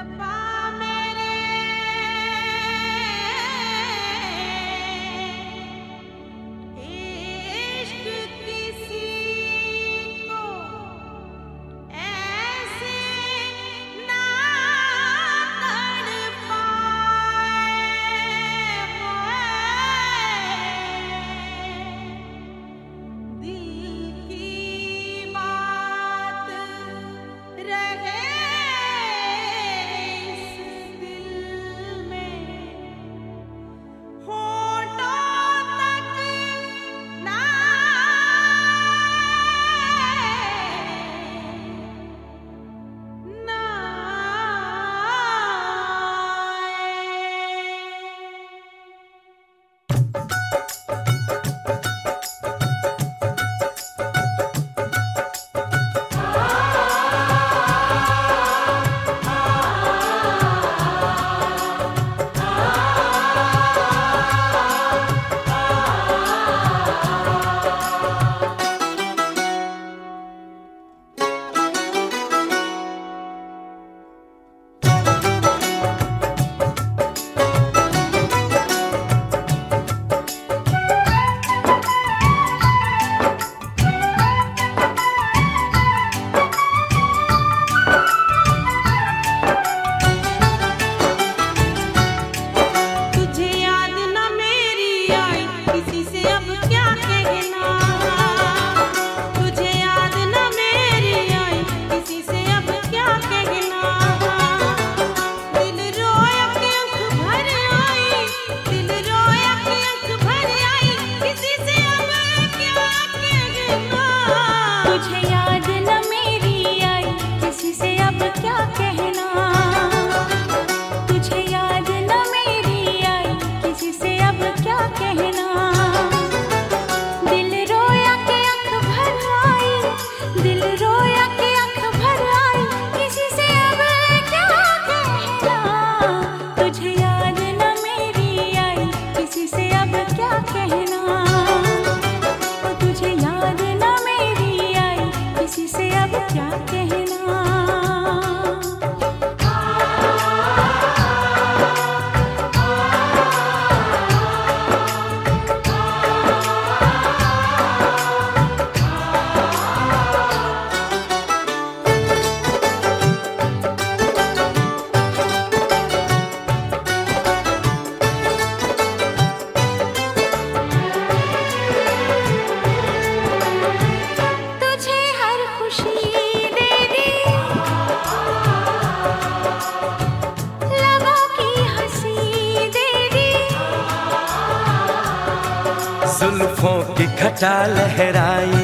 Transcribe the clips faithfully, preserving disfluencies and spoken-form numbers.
जुल्फों की घटा लहराई,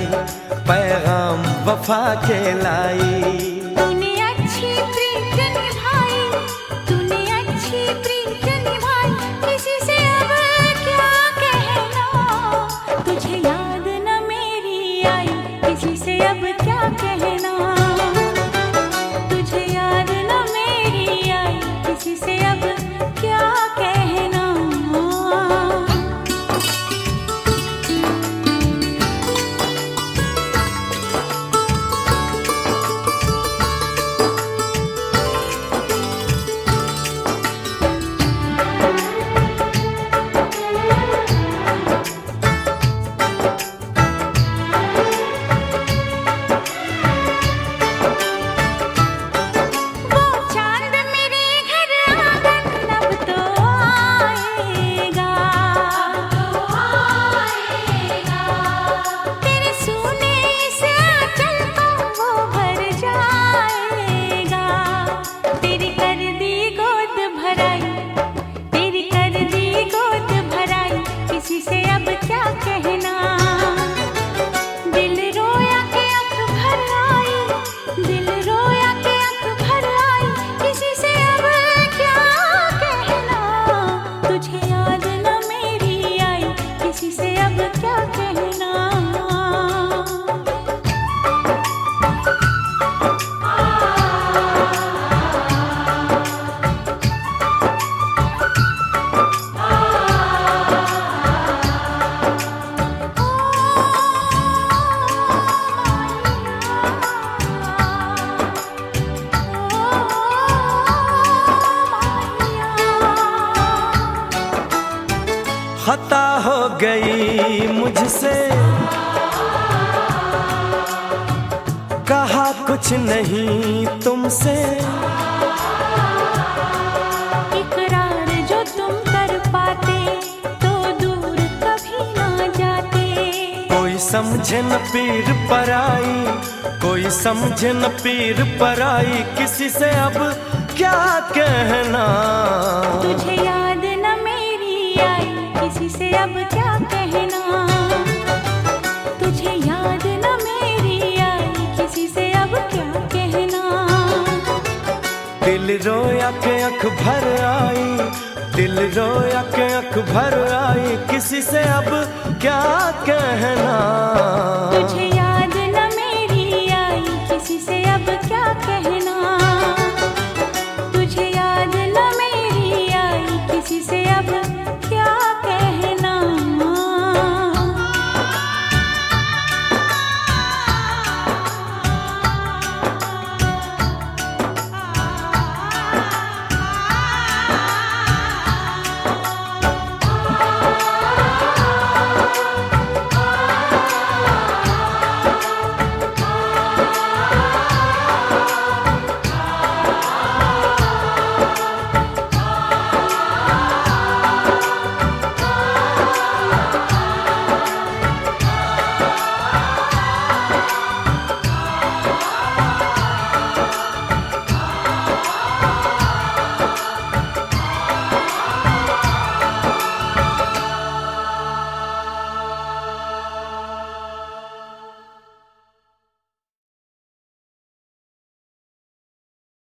पैगाम वफा के लाई। तूने अच्छी प्रीत निभाई, तूने अच्छी प्रीत निभाई, किसी से अब क्या कहना। तुझे याद न मेरी आई, किसी से अब क्या कहना। तुझे याद न मेरी आई, किसी से अब क्या कहना। मुझसे, कहा कुछ नहीं तुमसे। इकरार जो तुम कर पाते तो दूर कभी ना जाते। कोई समझे न पीर पराई, कोई समझे न पीर पराई, किसी से अब क्या कहना। तुझे याद न मेरी आई, किसी से अब क्या कहना। तुझे याद न मेरी आई, किसी से अब क्या कहना। दिल रोया के अख भर आई, दिल रोया के अख भर आई, किसी से अब क्या कहना। तुझे